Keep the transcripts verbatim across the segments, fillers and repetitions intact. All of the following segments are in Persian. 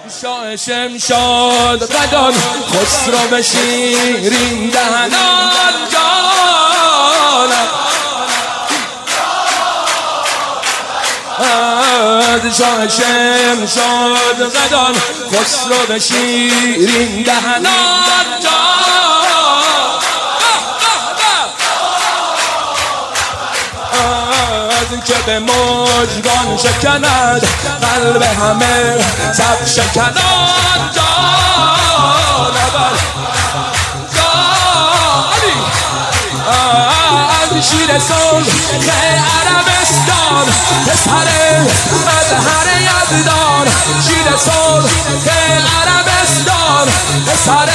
شاه شمشاد قدان خسرو شیرین دهنان جانم شاه شمشاد قدان خسرو شیرین دهنان جانم که به مژگان شکند قلب همه سب شکنان جانور جانی از شیر صلح عربستان پسر مظهر یزدان شیر صلح عربستان پسر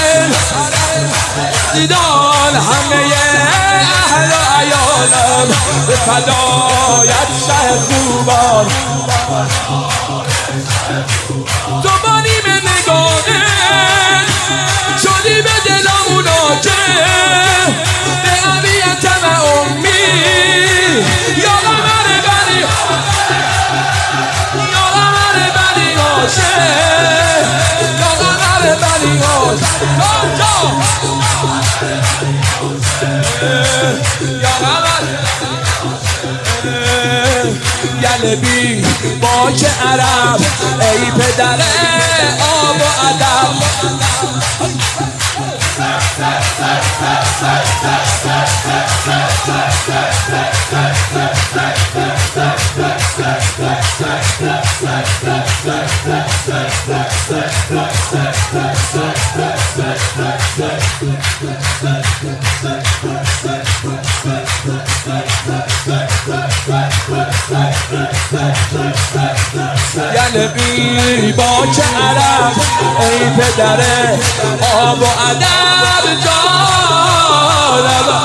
یزدان همه اهل و عیالم به فدایت شه خوبان تو با نیم نگاهه شدی به دلم اولاکه به عبیتم امی یا قمر بنی یا قمر بنی هاشه یا قمر بنی هاشه یا قمر یلبی باک عرب ای پدر آب و ادب یلبی باک عرب ای پدر آب و ادب جانم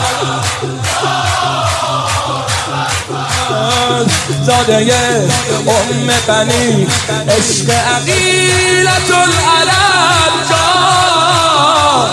زاده ام بنی عشق عقیلت العرب جان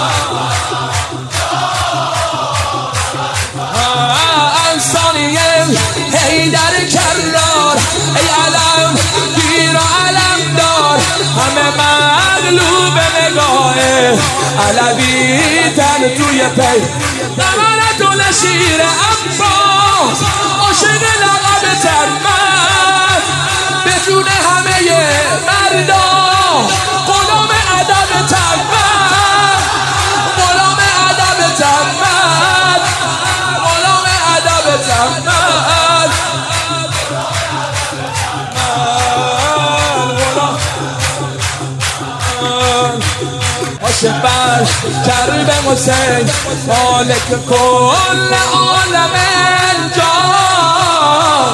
انسانیه حیدر کرار ای علم گیر و علم دار همه مغلوب نگاه علوی تن توی پی نمانت و نشیر عباس عاشق لقب ترمن به جون همه مردا غلام ادب ترمن غلام ادب ترمن غلام ادب ترمن عاشق بر کرب حسین مالک کل عالم جان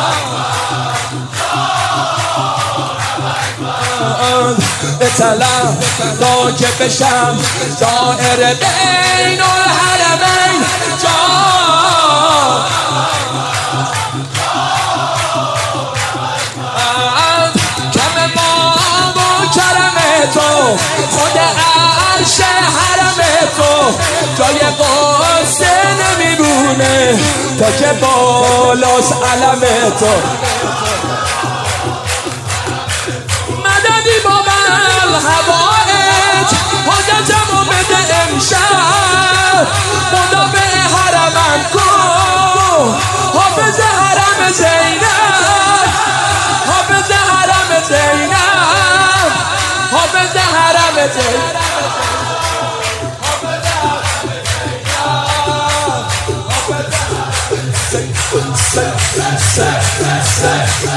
به طلب تا که بشم دائر بین الحرمین جان کم ما و کرم تو خود عرش حرم تو جای قصه نمیمونه تا که بالاست علم تو مددی با من هوایت حاجتمو بده امشب خدا به حرمم کن حافظ حرم زینب حافظ حرم زینب حافظ حرم زینب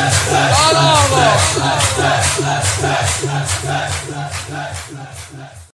Allah Allah